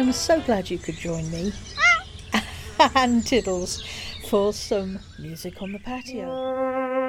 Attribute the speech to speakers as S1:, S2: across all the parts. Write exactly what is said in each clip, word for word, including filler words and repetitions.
S1: I'm so glad you could join me and Tiddles for some music on the patio.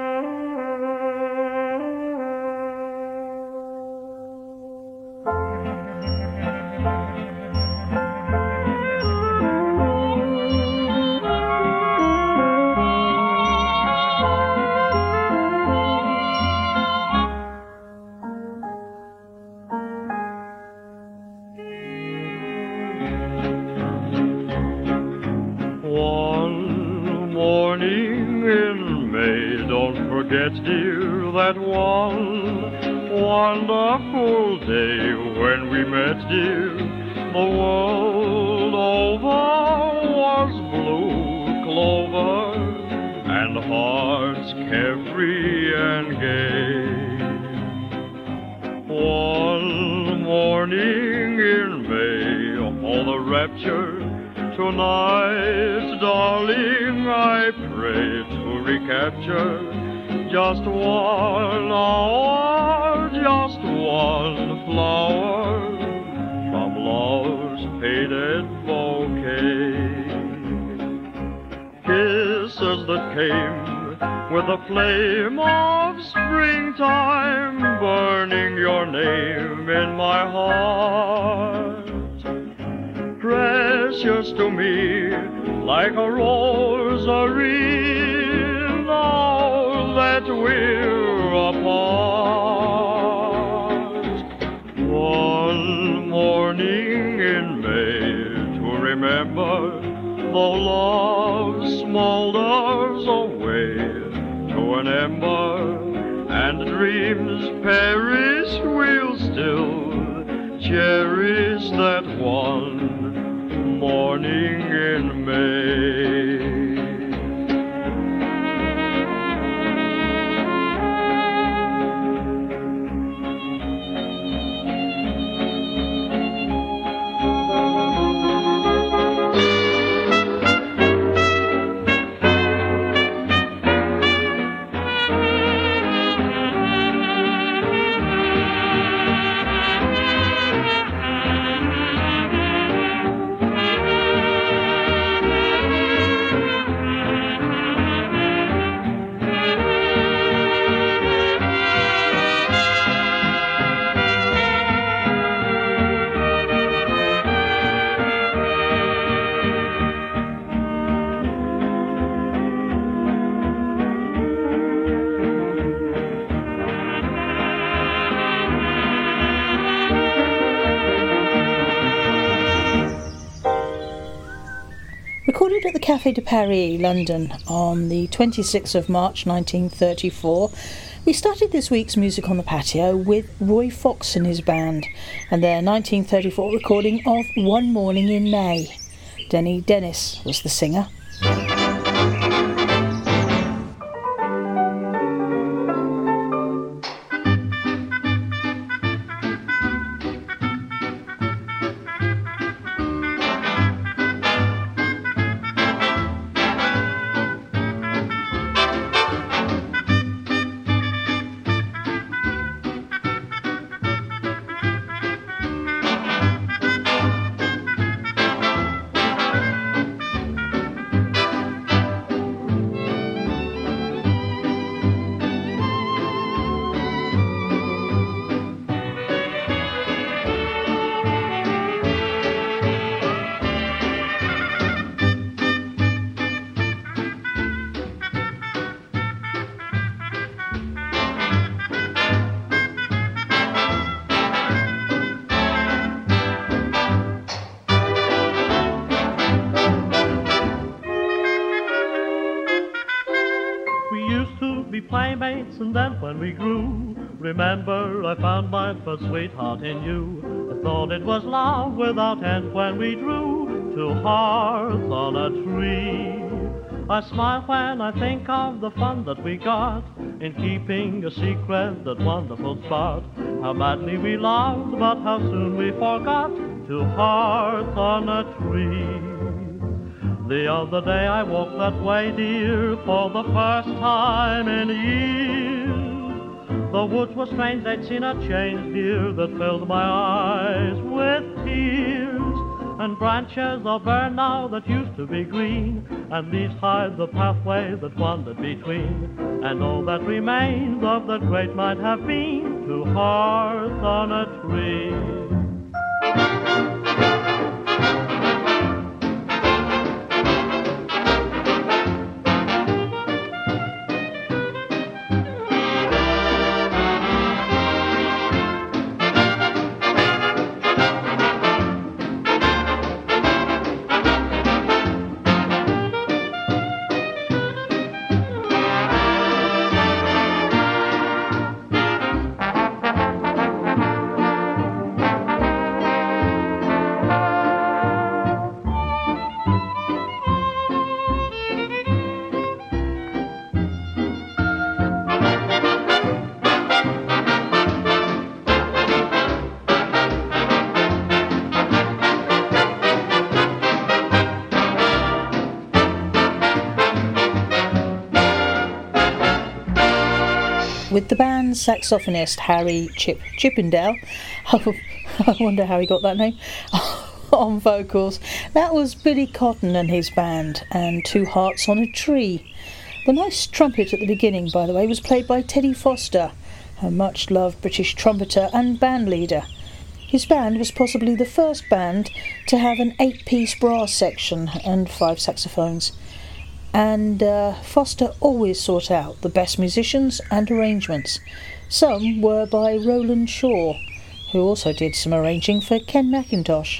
S2: Dear, that one wonderful day when we met, dear, the world over was blue clover and hearts carefree and gay. One morning in May, all the rapture tonight, darling, I pray to recapture just one hour, just one flower from love's faded bouquet. Kisses that came with the flame of springtime, burning your name in my heart. Precious to me like a rosary, that we're apart. One morning in May to remember, though love smolders away to an ember and dreams perish, we'll still cherish that one morning in May.
S1: Recorded at the Café de Paris, London, on the twenty-sixth of March nineteen thirty-four, we started this week's Music on the Patio with Roy Fox and his band and their nineteen thirty-four recording of One Morning in May. Denny Dennis was the singer.
S3: Playmates, and then when we grew, remember I found my first sweetheart in you. I thought it was love without end when we drew two hearts on a tree. I smile when I think of the fun that we got in keeping a secret, that wonderful spot. How madly we loved, but how soon we forgot, two hearts on a tree. The other day I walked that way, dear, for the first time in years. The woods were strange, they'd seen a change, dear, that filled my eyes with tears. and branches are bare now that used to be green, and leaves hide the pathway that wandered between, and all that remains of the great might have been two hearts on a tree.
S1: With the band's saxophonist Harry Chip Chippendale, I wonder how he got that name, on vocals. That was Billy Cotton and his band, and Two Hearts on a Tree. The nice trumpet at the beginning, by the way, was played by Teddy Foster, a much-loved British trumpeter and band leader. His band was possibly the first band to have an eight-piece brass section and five saxophones. And uh, Foster always sought out the best musicians and arrangements. Some were by Roland Shaw, who also did some arranging for Ken McIntosh.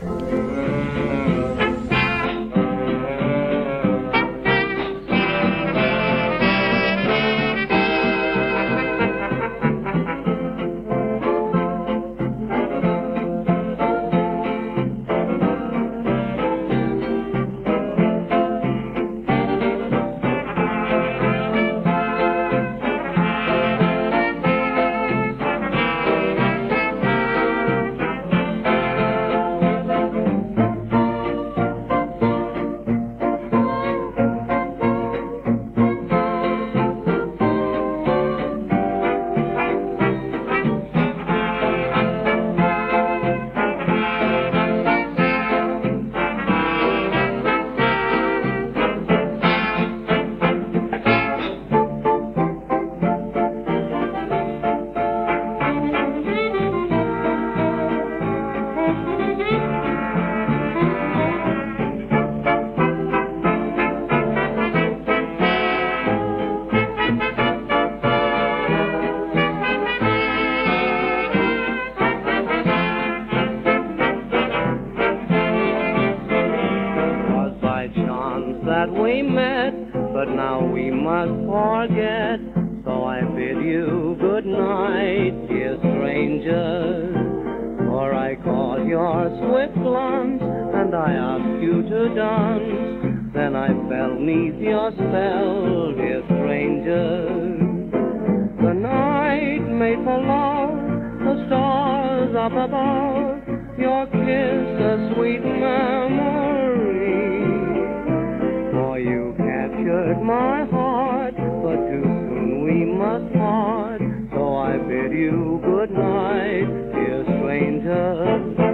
S4: That we met, but now we must forget. So I bid you good night, dear stranger. For I caught your swift glance, and I asked you to dance. Then I fell neath your spell, dear stranger. The night made for love, the stars up above, your kiss a sweet memory. For you captured my heart, but too soon we must part. So I bid you good night, dear stranger.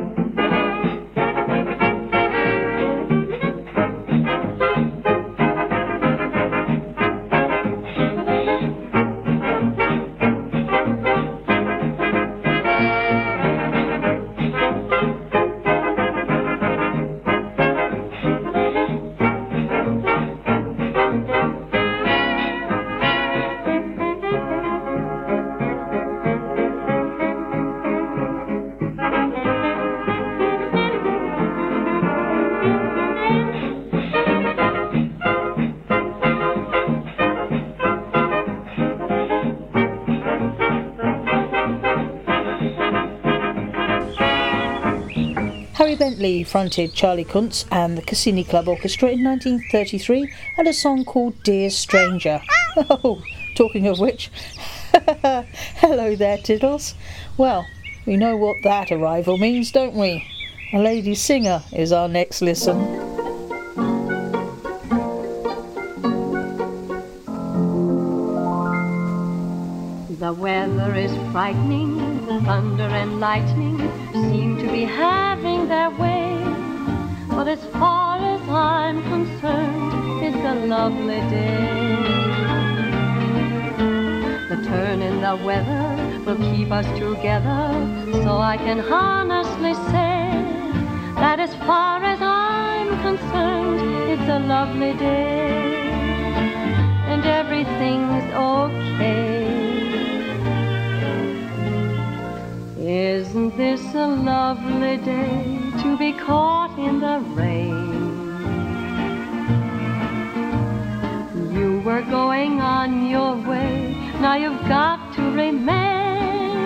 S1: Harry Bentley fronted Charlie Kuntz and the Cassini Club Orchestra in nineteen thirty-three and a song called Dear Stranger. Oh, talking of which, hello there, Tiddles. Well, we know what that arrival means, don't we? A lady singer is our next listen.
S5: The weather is frightening, the thunder and lightning seem to be having their way. but as far as I'm concerned, it's a lovely day. The turn in the weather will keep us together, so I can honestly say that as far as I'm concerned, it's a lovely day, and everything's okay. Isn't this a lovely day to be caught in the rain? You were going on your way, now you've got to remain.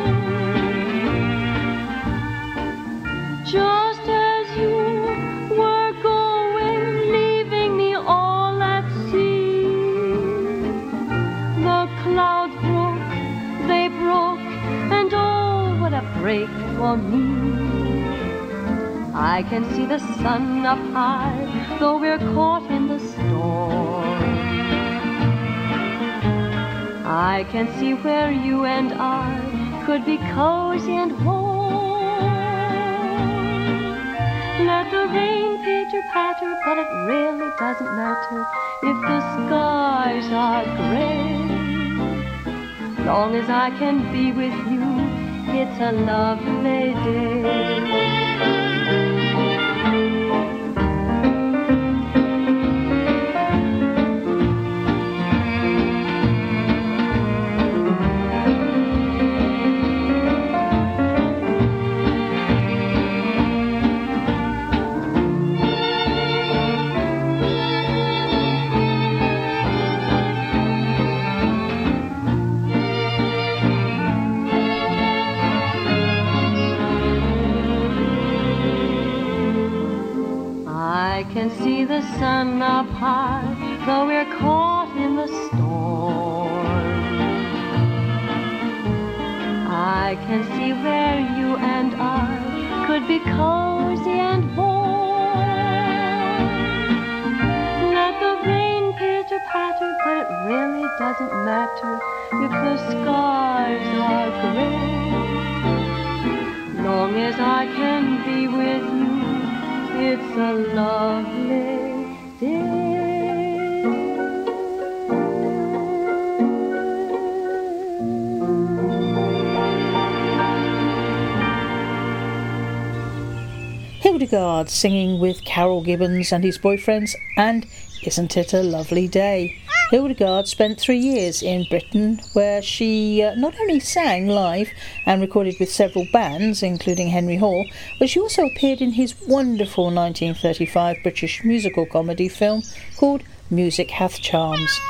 S5: Just as you were going, leaving me all at sea, the clouds broke, they broke, and oh, what a break for me. I can see the sun up high, though we're caught in the storm. I can see where you and I could be cozy and warm. Let the rain pitter-patter, but it really doesn't matter if the skies are gray. Long as I can be with you, it's a lovely day. I can see the sun up high, though we're caught in the storm. I can see where you and I could be cozy and warm. Let the rain pitter-patter, but it really doesn't matter if the skies are gray. Long as I can be with you, it's a lovely day.
S1: Hildegard singing with Carol Gibbons and his boyfriends, and Isn't It a Lovely Day? Hildegard spent three years in Britain, where she uh, not only sang live and recorded with several bands, including Henry Hall, but she also appeared in his wonderful nineteen thirty-five British musical comedy film called Music Hath Charms.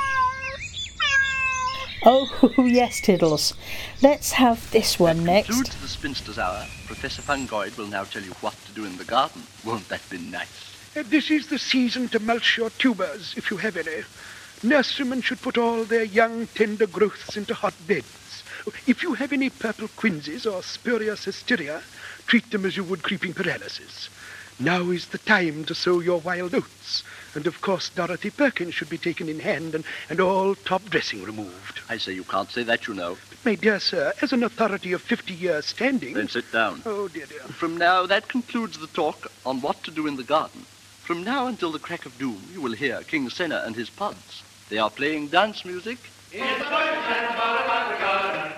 S1: Oh, yes, Tiddles. Let's have this one next.
S6: That concludes the Spinster's Hour. Professor Fungoid will now tell you what to do in the garden. Won't that be nice?
S7: Uh, this is the season to mulch your tubers, if you have any. Nurserymen should put all their young, tender growths into hot beds. If you have any purple quinces or spurious hysteria, treat them as you would creeping paralysis. Now is the time to sow your wild oats. And, of course, Dorothy Perkins should be taken in hand and, and all top dressing removed.
S6: I say you can't say that, you know.
S7: But, my dear sir, as an authority of fifty years standing...
S6: Then sit down.
S7: Oh, dear, dear.
S6: From now, that concludes the talk on what to do in the garden. From now until the crack of doom, you will hear King Senna and his pods. They are playing dance music. In the garden.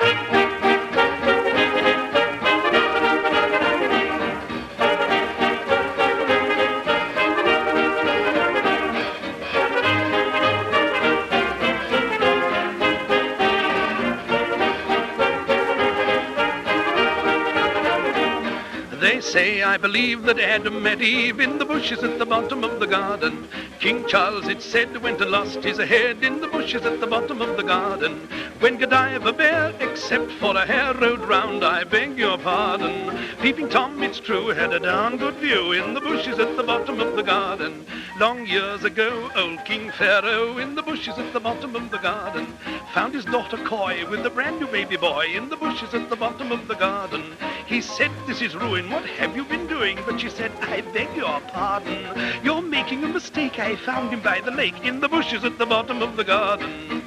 S7: They say, I believe, that Adam met Eve in the bushes at the bottom of the garden. King Charles, it said, went and lost his head in the bushes at the bottom of the garden. When Godiva Bear, except for a hair, rode round, I beg your pardon. Peeping Tom, it's true, had a darn good view in the bushes at the bottom of the garden. Long years ago, old King Pharaoh, in the bushes at the bottom of the garden, found his daughter coy with a brand new baby boy in the bushes at the bottom of the garden. He said, this is ruin, what have you been doing? But she said, I beg your pardon. You're making a mistake, I found him by the lake in the bushes at the bottom of the garden.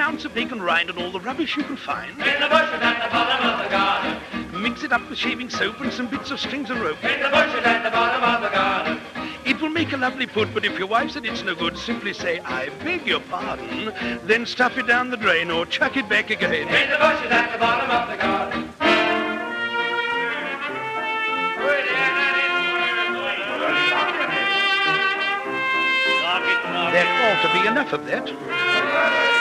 S7: ounce of bacon rind and all the rubbish you can find.
S8: In the bushes at the bottom of the garden.
S7: Mix it up with shaving soap and some bits of strings and rope.
S8: In the bushes at the bottom of the garden.
S7: It will make a lovely put, but if your wife said it's no good, simply say, I beg your pardon, then stuff it down the drain or chuck it back again.
S8: In the bushes at the bottom of the garden.
S7: There ought to be enough of that.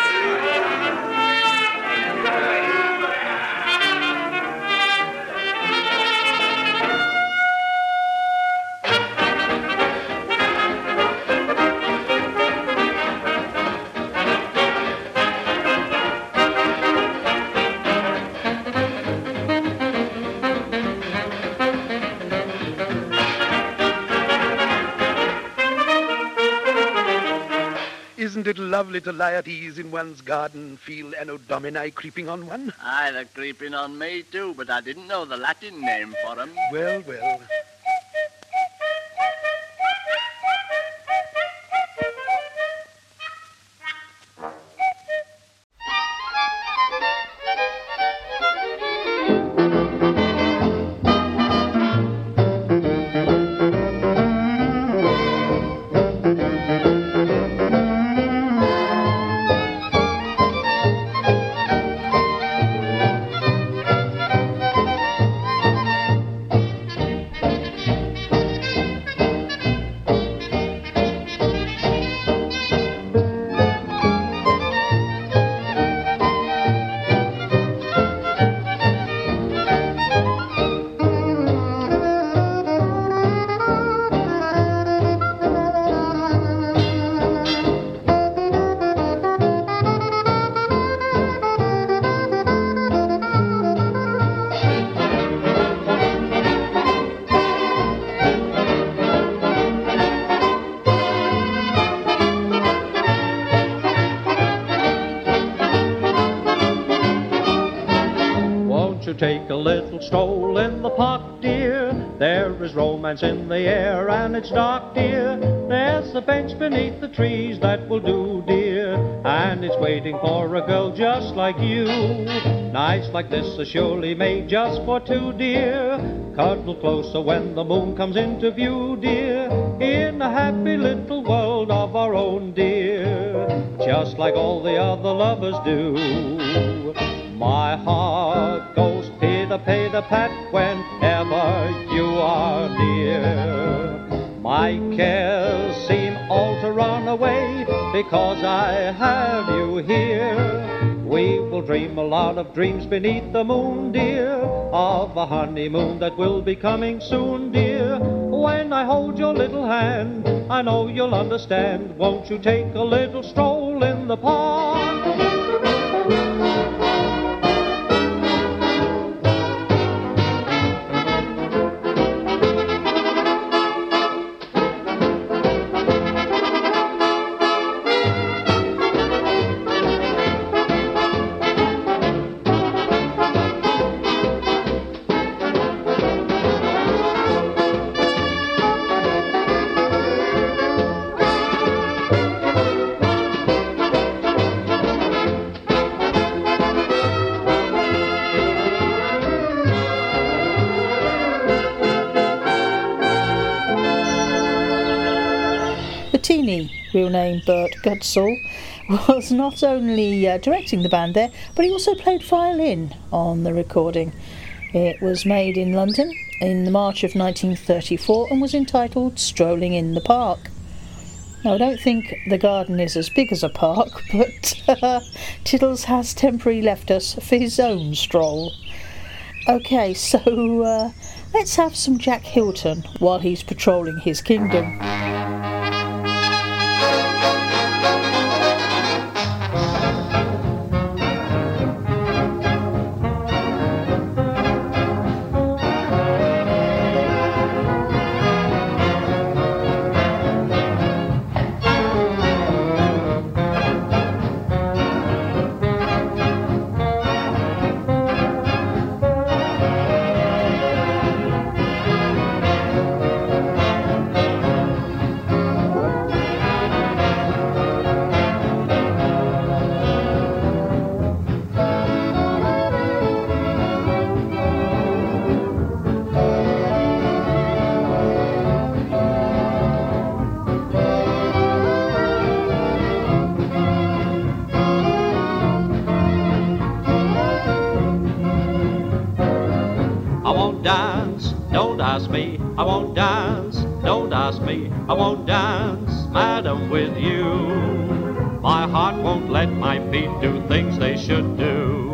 S7: Isn't it lovely to lie at ease in one's garden, feel Anno Domini creeping on one?
S6: Aye, they're creeping on me too, but I didn't know the Latin name for them.
S7: Well, well.
S3: Take a little stroll in the park, dear. There is romance in the air and it's dark, dear. There's a bench beneath the trees that will do, dear. And it's waiting for a girl just like you. Nights like this are surely made just for two, dear. Cuddle closer when the moon comes into view, dear. In a happy little world of our own, dear. Just like all the other lovers do. My heart goes pitter-patter-pat whenever you are near. My cares seem all to run away because I have you here. We will dream a lot of dreams beneath the moon, dear, of a honeymoon that will be coming soon, dear. When I hold your little hand, I know you'll understand. Won't you take a little stroll in the park?
S1: Bettini, real name Bert Goodsall, was not only uh, directing the band there, but he also played violin on the recording. It was made in London in March of nineteen thirty-four and was entitled Strolling in the Park. Now, I don't think the garden is as big as a park, but uh, Tiddles has temporarily left us for his own stroll. OK, so uh, let's have some Jack Hilton while he's patrolling his kingdom.
S9: Don't ask me, I won't dance. Don't ask me, I won't dance, madam, with you. My heart won't let my feet do things they should do.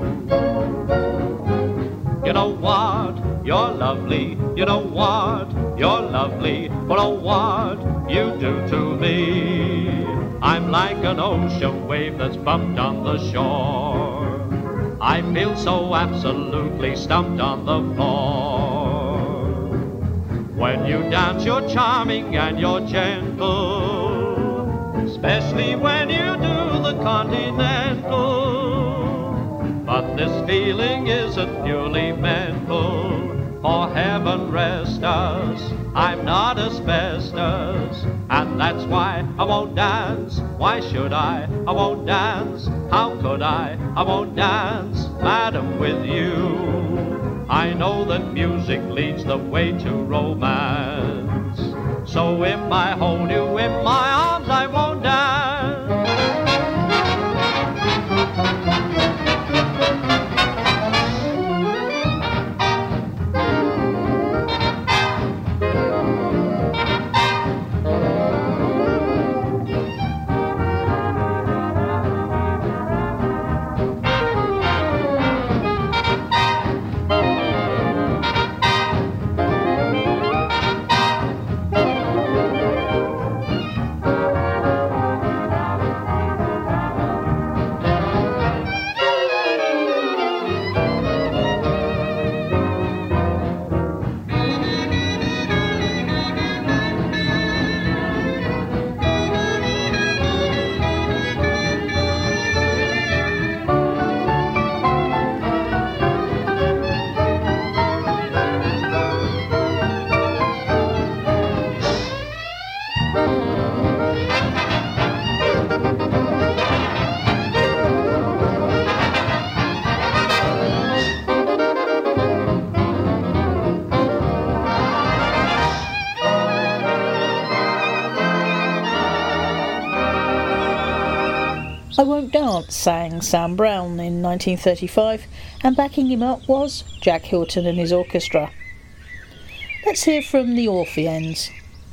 S9: You know what? You're lovely. You know what? You're lovely. But oh, what you do to me. I'm like an ocean wave that's bumped on the shore. I feel so absolutely stumped on the floor. When you dance, you're charming and you're gentle, especially when you do the continental. But this feeling isn't purely mental. For heaven rest us, I'm not asbestos. And that's why I won't dance. Why should I? I won't dance. How could I? I won't dance, madam, with you. I know that music leads the way to romance. So if I hold you in my arms, I won't dance.
S1: I Won't Dance sang Sam Brown in nineteen thirty-five, and backing him up was Jack Hilton and his orchestra. Let's hear from the Orpheans.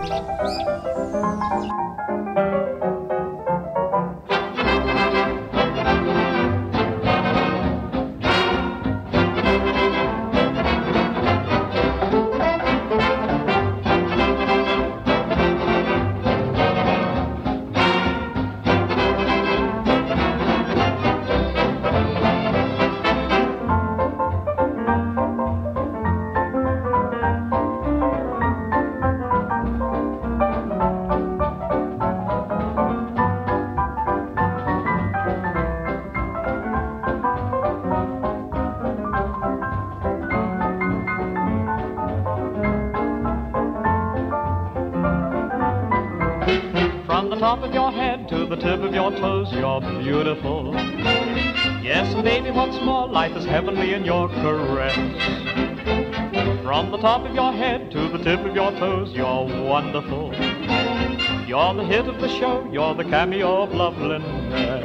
S3: Top of your head to the tip of your toes, you're beautiful. Yes, and baby, what's more, life is heavenly in your caress. From the top of your head to the tip of your toes, you're wonderful. You're the hit of the show, you're the cameo of loveliness.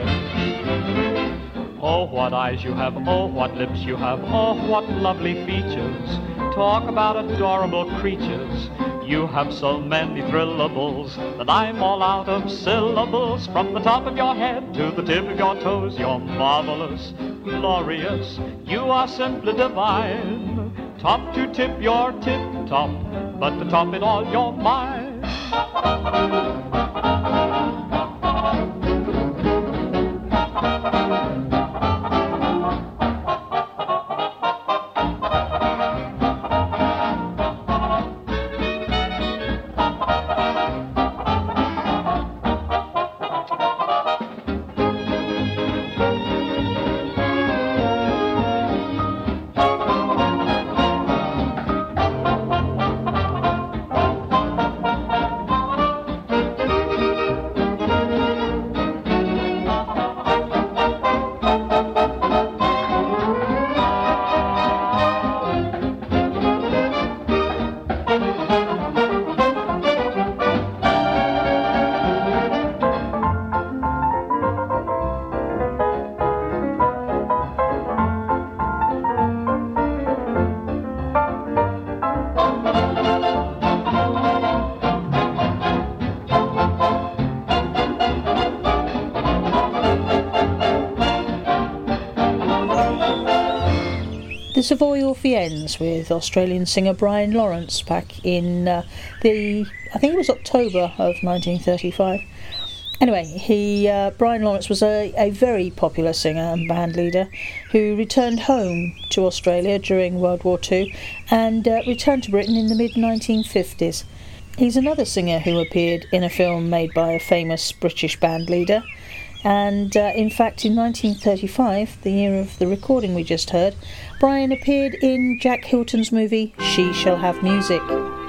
S3: Oh, what eyes you have, oh, what lips you have, oh, what lovely features. Talk about adorable creatures. You have so many thrillables that I'm all out of syllables. From the top of your head to the tip of your toes, you're marvelous, glorious. You are simply divine. Top to tip, you're tip-top, but to top it all, you're mine.
S1: the Savoy Orpheans with Australian singer Brian Lawrence back in uh, the, I think it was October of nineteen thirty-five. Anyway, he uh, Brian Lawrence was a, a very popular singer and band leader who returned home to Australia during World War Two and uh, returned to Britain in the mid nineteen fifties. He's another singer who appeared in a film made by a famous British band leader. And uh, in fact, in nineteen thirty-five, the year of the recording we just heard, Brian appeared in Jack Hilton's movie She Shall Have Music.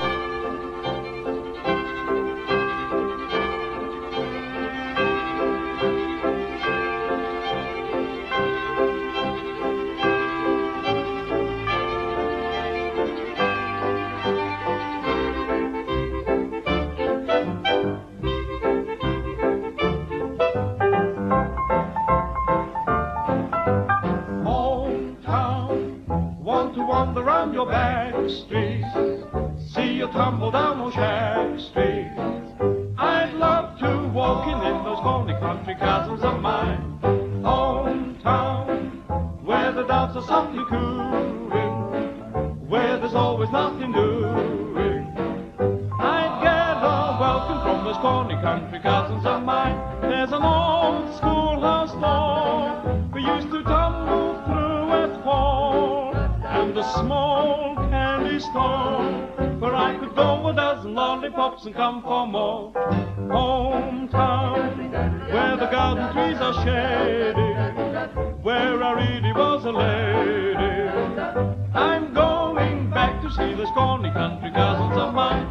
S10: And come for more. Hometown, where the garden trees are shady, where I really was a lady. I'm going back to see the scrawny country cousins of mine.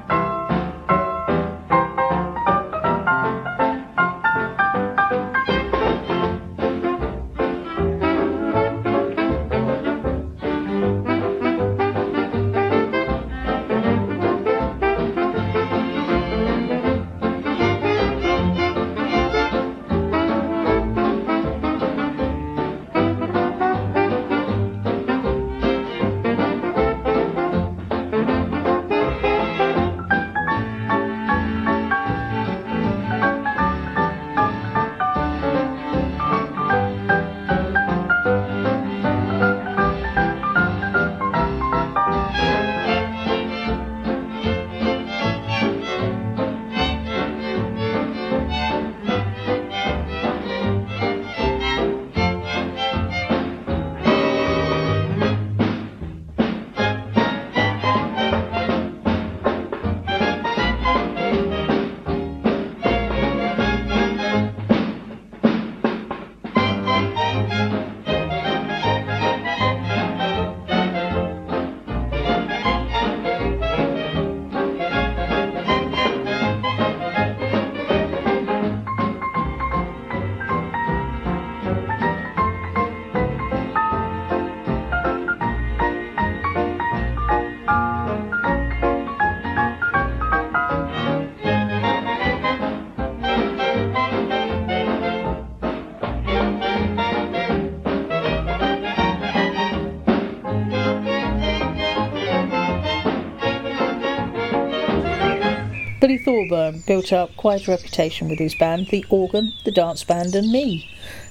S1: Billy Thorburn built up quite a reputation with his band, The Organ, The Dance Band and Me.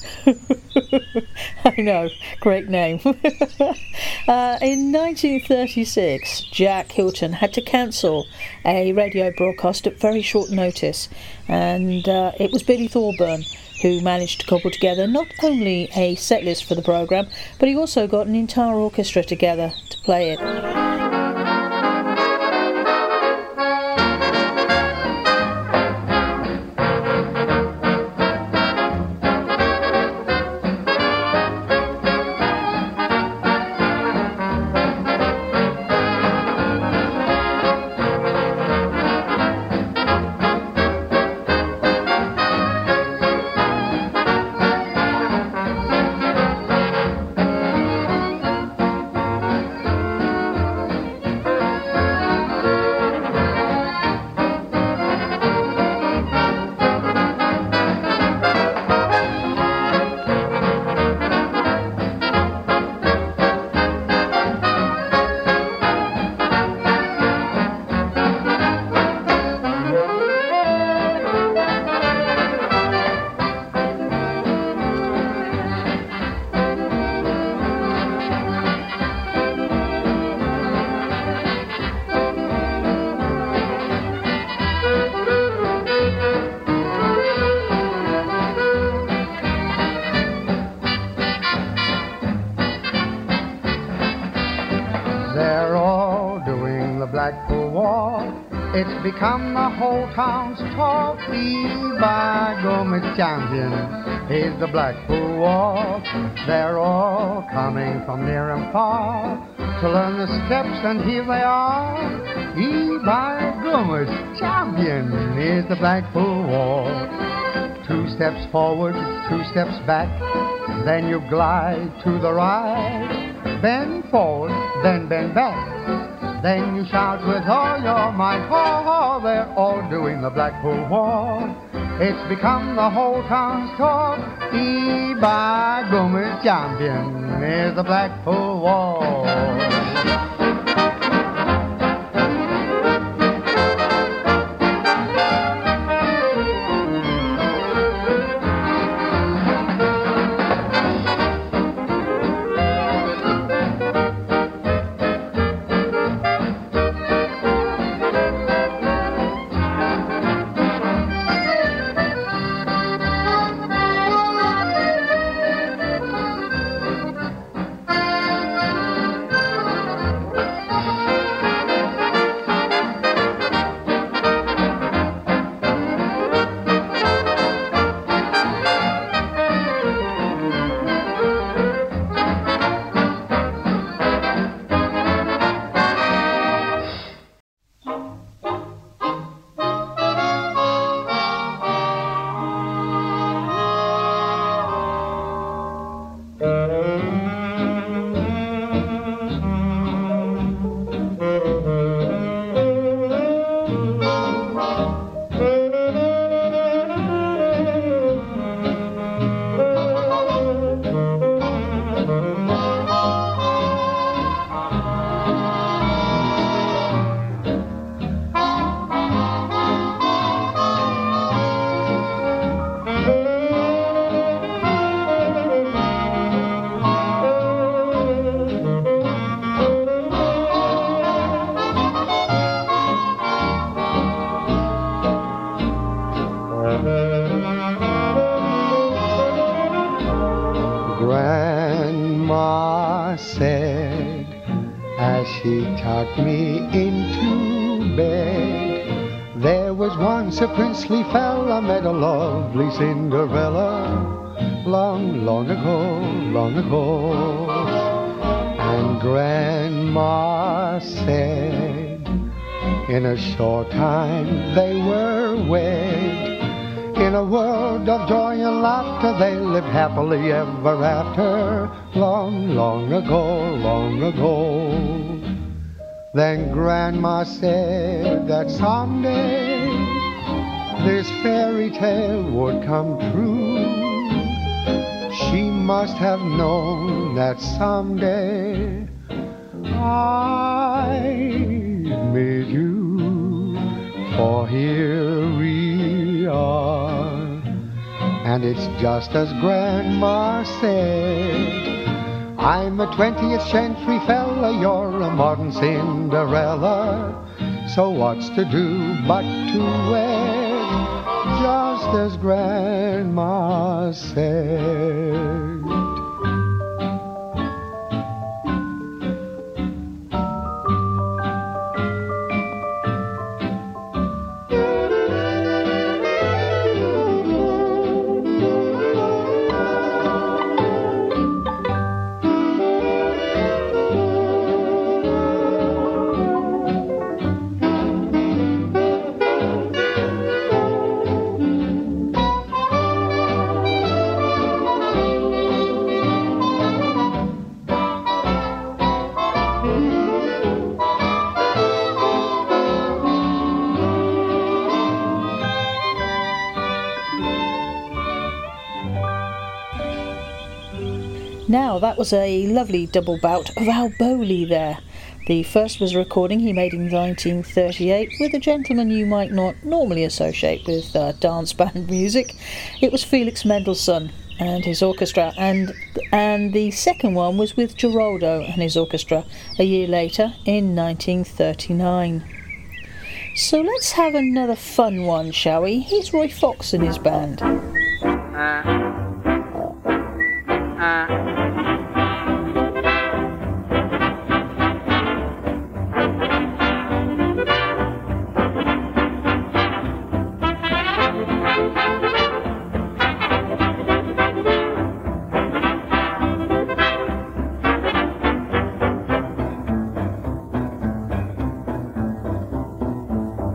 S1: I know, great name. uh, in nineteen thirty-six, Jack Hilton had to cancel a radio broadcast at very short notice, and uh, it was Billy Thorburn who managed to cobble together not only a set list for the programme, but he also got an entire orchestra together to play it.
S11: Blackpool War. It's become the whole town's talk. E-by Gomez champion is the Blackpool War. They're all coming from near and far to learn the steps, and here they are. E-by Gomez champion is the Blackpool War. Two steps forward, two steps back, then you glide to the right. Bend forward, then bend back. Then you shout with all your might, ho, ho, they're all doing the Blackpool War. It's become the whole town's talk. E-by Gomez champion is the Blackpool War. Grandma said as she tucked me into bed, there was once a princely fella met a lovely Cinderella, long, long ago, long ago. And Grandma said in a short time they were wed. In a world of joy and laughter, they lived happily ever after, long, long ago, long ago. Then Grandma said that someday this fairy tale would come true. She must have known that someday I'd meet you, for here we are. And it's just as Grandma said, I'm a twentieth century fella, you're a modern Cinderella. So what's to do but to wed, just as Grandma said.
S1: Now, that was a lovely double bout of Al Bowley there. The first was a recording he made in nineteen thirty-eight with a gentleman you might not normally associate with uh, dance band music. It was Felix Mendelssohn and his orchestra, and and the second one was with Geraldo and his orchestra a year later in nineteen thirty-nine. So let's have another fun one, shall we? Here's Roy Fox and his band.
S4: Uh, uh.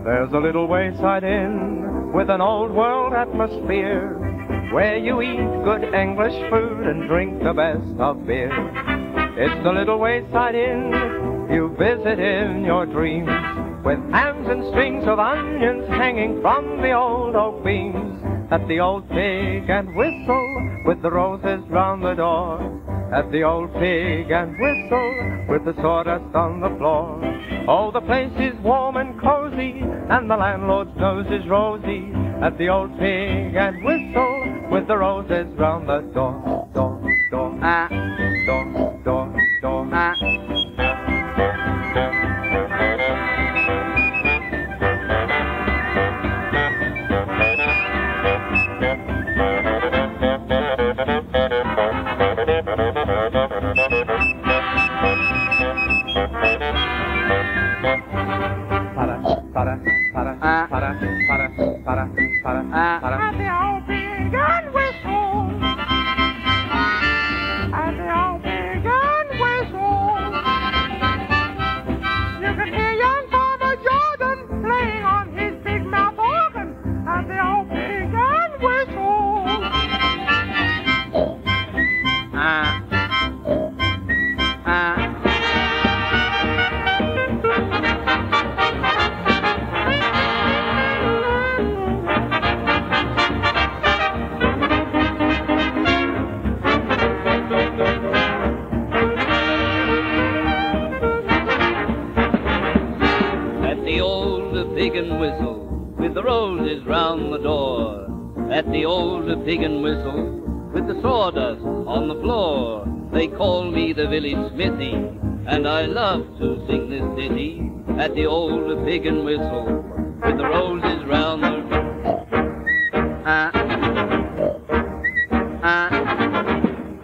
S12: There's a little wayside inn with an old world atmosphere, where you eat good English food and drink the best of beer. It's the little wayside inn you visit in your dreams, with hams and strings of onions hanging from the old oak beams. At the old Pig and Whistle, with the roses round the door. At the old Pig and Whistle, with the sawdust on the floor. Oh, the place is warm and cozy, and the landlord's nose is rosy. At the old Pig and Whistle, with the roses round the door. Door, door, ah, door, door, door, ah. Para, para, para, para, para, para, para, para.
S13: At the old Pig and Whistle. At the old Pig and Whistle. You can hear young Farmer Jordan playing on his big mouth organ. At the old Pig and Whistle.
S12: Ah. Ah.
S14: Pig and Whistle, with the roses round the door. At the old Pig and Whistle, with the sawdust on the floor. They call me the village smithy, and I love to sing this ditty. At the old Pig and Whistle, with the roses round the door. Ah, ah.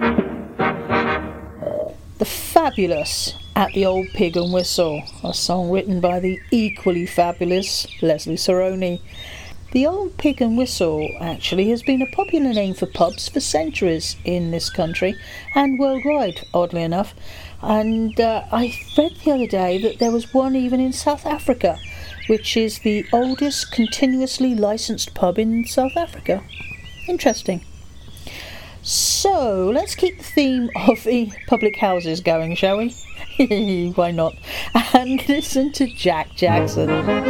S1: The fabulous At the Old Pig and Whistle, a song written by the equally fabulous Leslie Saroni. The Old Pig and Whistle actually has been a popular name for pubs for centuries in this country and worldwide, oddly enough. And uh, I read the other day that there was one even in South Africa, which is the oldest continuously licensed pub in South Africa. Interesting. So, let's keep the theme of the public houses going, shall we? Why not? And listen to Jack Jackson.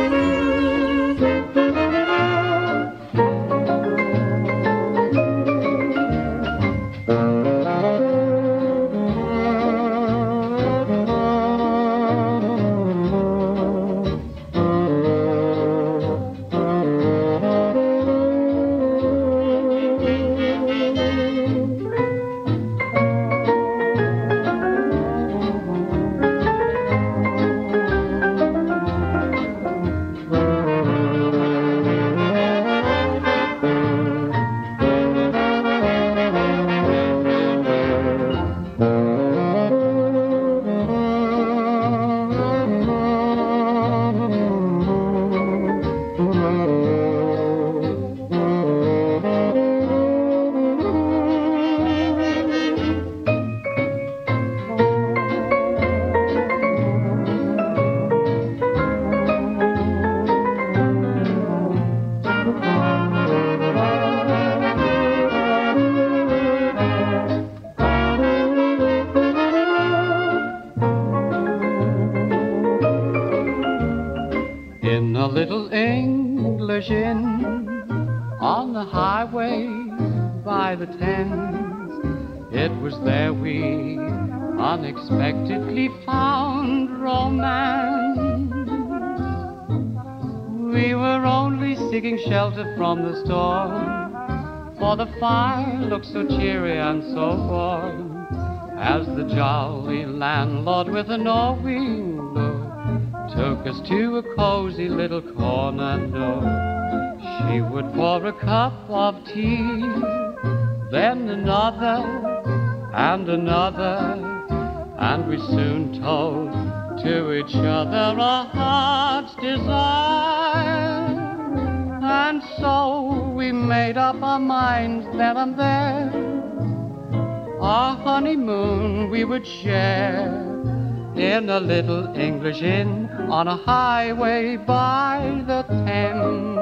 S9: little English inn on the highway by the Thames. It was there we unexpectedly found romance. We were only seeking shelter from the storm, for the fire looked so cheery and so warm, as the jolly landlord with a knowing look took us to a cozy little corner nook. She would pour a cup of tea, then another and another, and we soon told to each other our heart's desire. And so we made up our minds then and there, our honeymoon we would share in a little English inn on a highway by the Thames.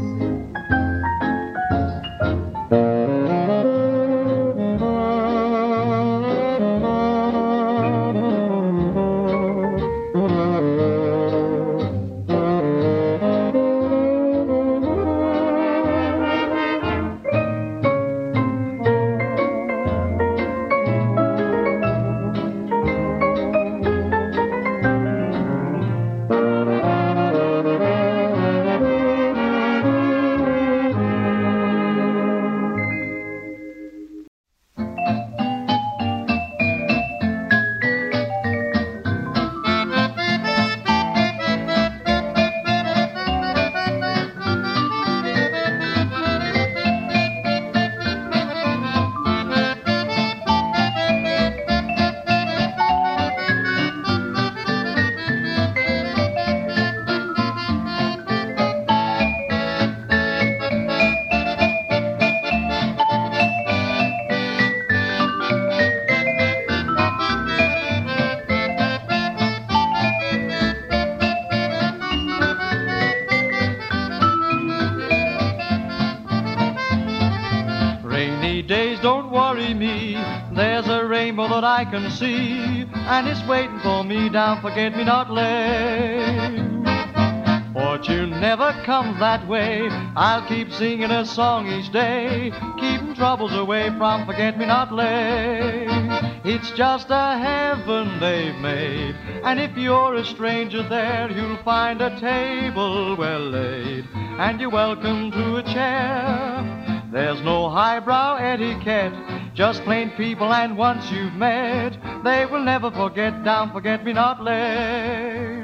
S3: Days don't worry me, there's a rainbow that I can see, and it's waiting for me down Forget-Me-Not Lane. Fortune never comes that way, I'll keep singing a song each day, keeping troubles away from Forget-Me-Not Lane. It's just a heaven they've made, and if you're a stranger there, you'll find a table well laid, and you're welcome to a chair. There's no highbrow etiquette, just plain people, and once you've met, they will never forget down Forget-Me-Not Lane.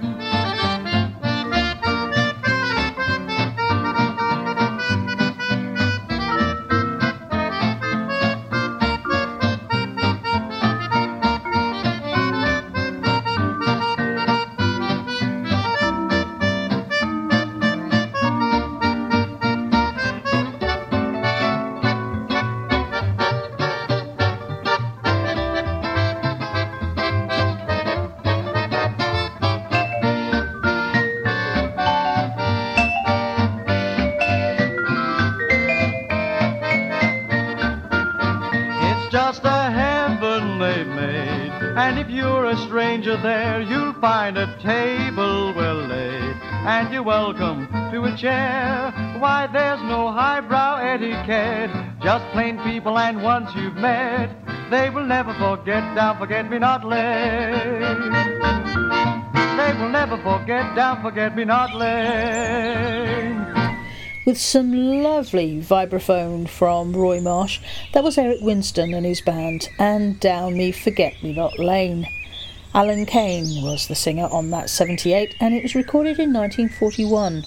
S3: Just a heaven they've made, and if you're a stranger there, you'll find a table well laid, and you're welcome to a chair. Why, there's no highbrow etiquette, just plain people, and once you've met, they will never forget down Forget-Me-Not Lane. They will never forget down Forget-Me-Not Lane.
S1: With some lovely vibraphone from Roy Marsh, that was Eric Winston and his band, and Down Me Forget-Me-Not Lane. Alan Kane was the singer on that seventy-eight, and it was recorded in nineteen forty-one.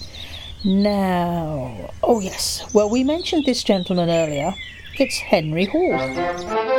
S1: Now, oh yes, well, we mentioned this gentleman earlier. It's Henry Hall.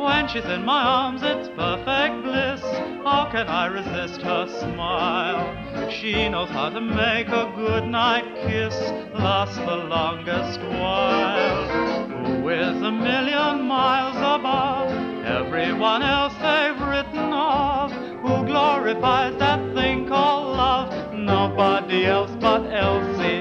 S3: When she's in my arms, it's perfect bliss. How can I resist her smile? She knows how to make a goodnight kiss last the longest while. Who is a million miles above everyone else they've written of? Who glorifies that thing called love? Nobody else but Elsie.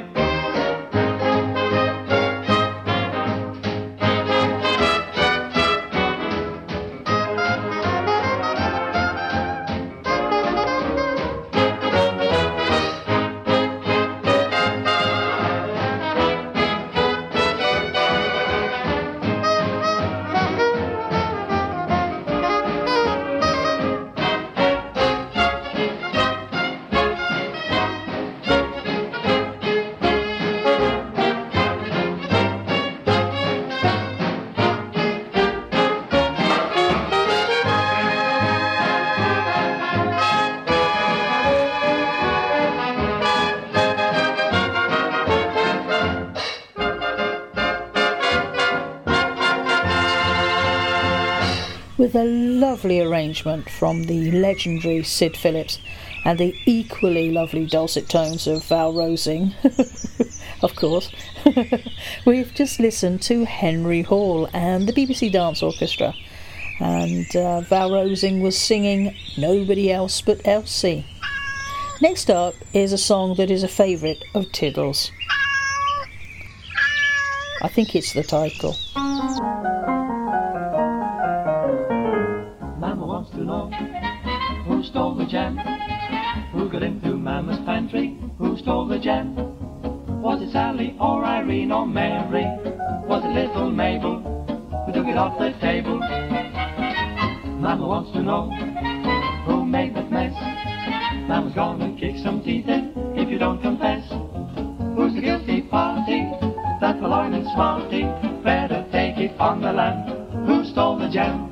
S1: With a lovely arrangement from the legendary Sid Phillips and the equally lovely dulcet tones of Val Rosing, of course, we've just listened to Henry Hall and the B B C Dance Orchestra, and uh, Val Rosing was singing Nobody Else But Elsie. Next up is a song that is a favourite of Tiddles. I think it's the title.
S15: To know who stole the jam, who got into Mama's pantry, who stole the jam. Was it Sally or Irene or Mary? Was it little Mabel who took it off the table? Mama wants to know who made that mess. Mama's gonna kick some teeth in if you don't confess. Who's the guilty party? That forlorn and smarty. Better take it on the lam. Who stole the jam?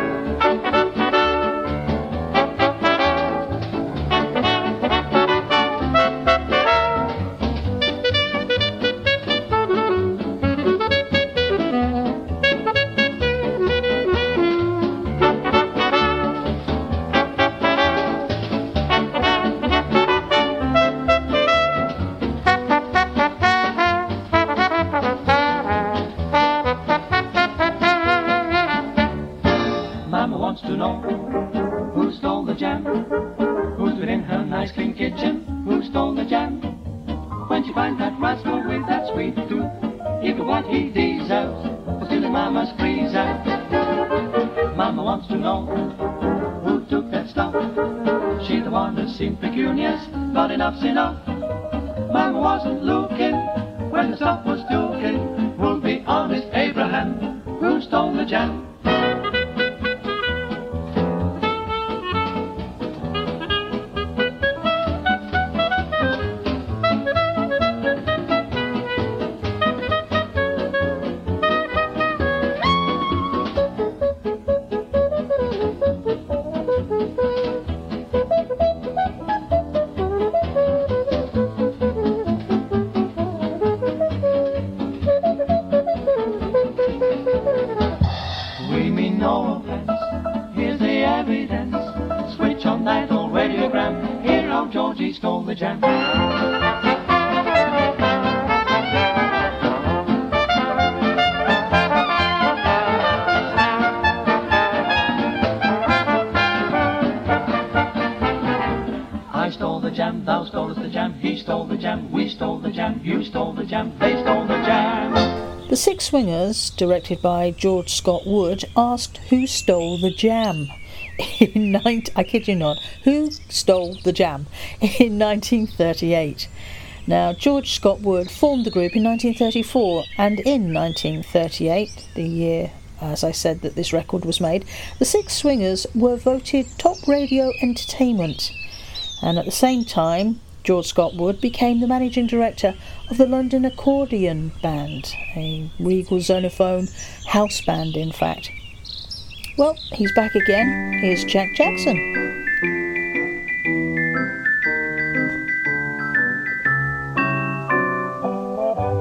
S15: Enough's enough. Mama wasn't looking when the stuff was dooking. We'll be honest, Abraham, who stole the jam?
S1: The Six Swingers, directed by George Scott Wood, asked who stole the jam. In nineteen, I kid you not, who stole the jam in nineteen thirty-eight. Now, George Scott Wood formed the group in nineteen thirty-four, and in nineteen thirty-eight, the year, as I said, that this record was made, the Six Swingers were voted Top Radio Entertainment. And at the same time, George Scott Wood became the managing director of the London Accordion Band, a Regal Zonophone house band, in fact. Well, he's back again. Here's Jack Jackson.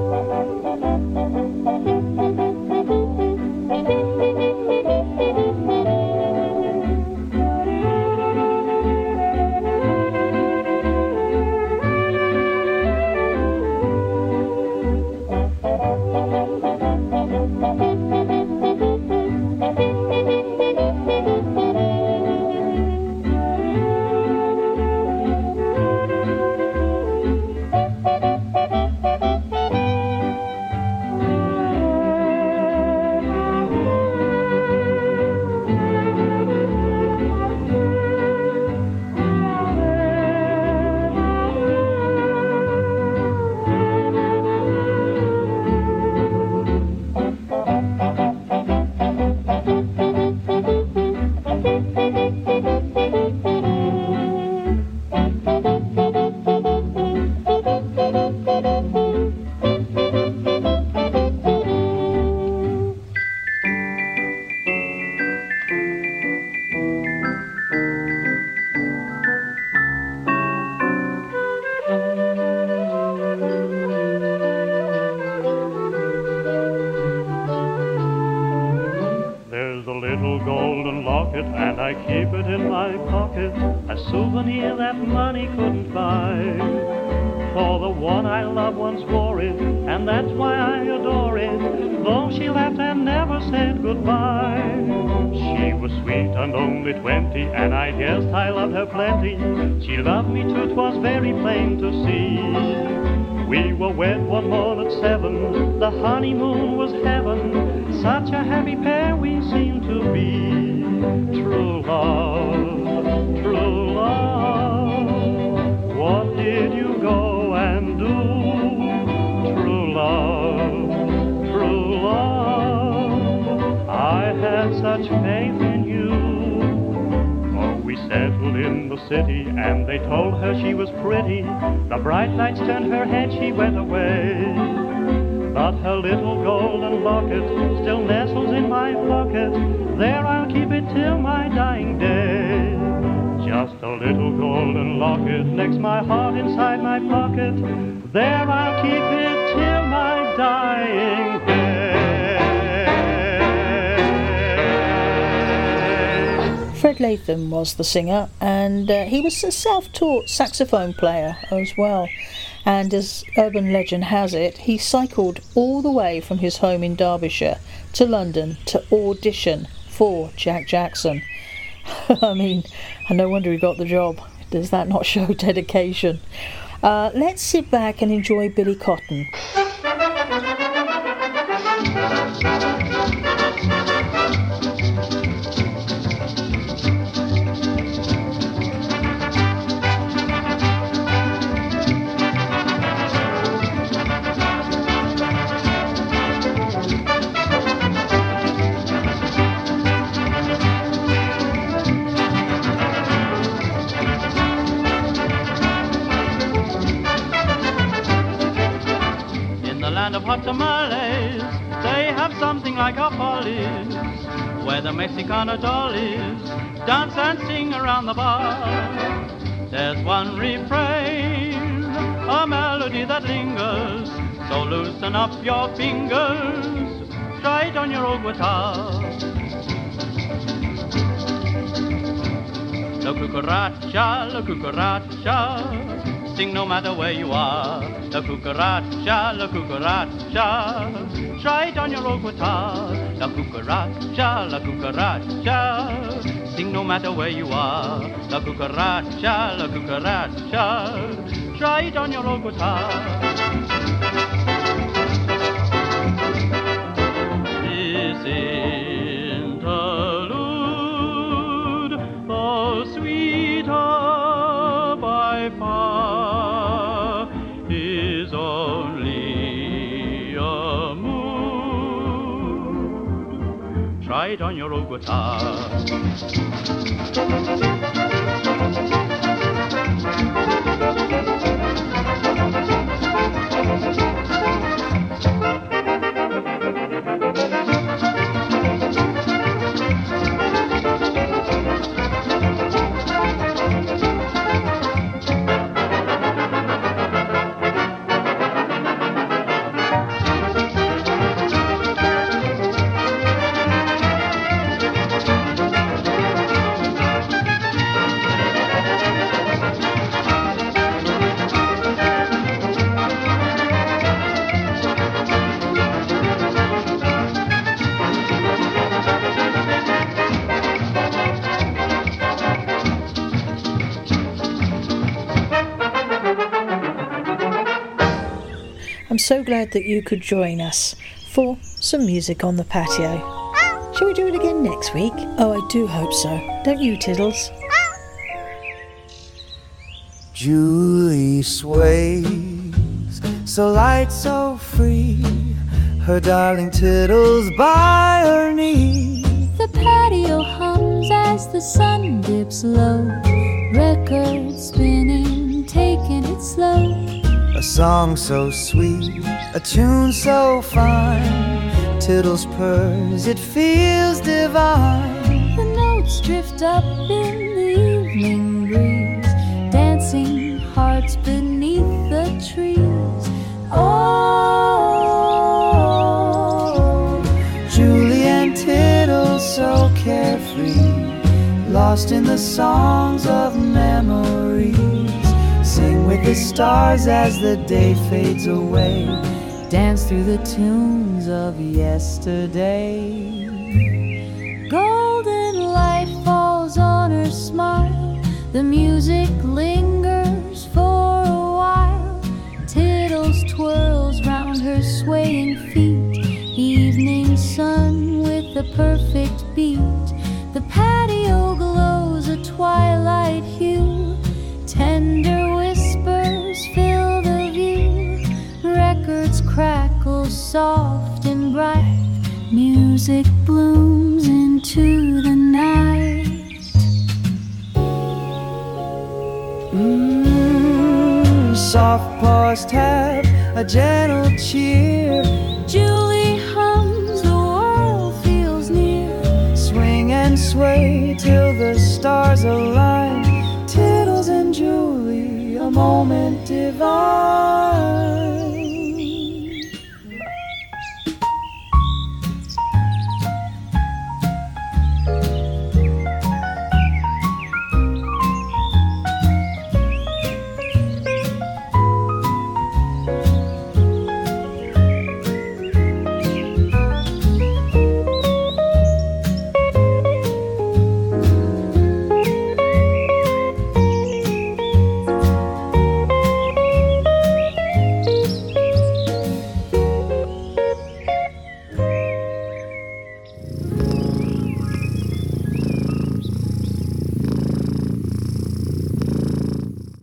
S16: Thank you.
S3: locket, and I keep it in my pocket, a souvenir that money couldn't buy. For the one I love once wore it, and that's why I adore it, though she left and never said goodbye. She was sweet and only twenty, and I guessed I loved her plenty. She loved me too, 'twas very plain to see. We were wed one morn at seven, the honeymoon was heaven, such a happy pair we seemed to be. True love, true love, what did you go and do? True love, true love, I had such faith in you. Oh, we settled in the city, and they told her she was pretty. The bright lights turned her head, she went away. But her little golden locket still nestles in my pocket. There I'll keep it till my dying day. Just a little golden locket next my heart inside my pocket. There I'll keep it till my dying day.
S1: Fred Latham was the singer, and uh, he was a self-taught saxophone player as well. And as urban legend has it, he cycled all the way from his home in Derbyshire to London to audition for Jack Jackson. I mean, and no wonder he got the job. Does that not show dedication? Uh, let's sit back and enjoy Billy Cotton.
S9: Of hot tamales, they have something like our follies, where the Mexicana dollies dance and sing around the bar. There's one refrain, a melody that lingers, so loosen up your fingers, try it on your old guitar. La cucaracha, la cucaracha, sing no matter where you are. La cucaracha, la cucaracha, try it on your old guitar. La cucaracha, la cucaracha, sing no matter where you are. La cucaracha, la cucaracha, try it on your old guitar. This interlude, though sweeter by far, is only a mood. Try it on your old guitar.
S1: I'm so glad that you could join us for some music on the patio. Shall we do it again next week? Oh, I do hope so. Don't you, Tiddles?
S16: Julie sways, so light, so free, her darling Tiddles by her knee.
S17: The patio hums as the sun dips low, record spinning, taking it slow.
S16: A song so sweet, a tune so fine, Tiddles purrs, it feels divine.
S17: The notes drift up in the evening breeze, dancing hearts beneath the trees. Oh,
S16: Julie and Tiddles so carefree, lost in the songs of memories. Sing with the stars as the day fades away. Dance through the tunes of yesterday.
S17: Golden light falls on her smile. The music lingers for a while. Tittles twirls round her swaying feet. Evening sun with a perfect beat. The patio glows a twilight hue. Tender whispers fill the view. Records crackle soft and bright. Music blooms into the night.
S16: Mm, soft paws tap a gentle cheer.
S17: Julie hums, the world feels near.
S16: Swing and sway till the stars align. Tittles and Julie, a moment divine.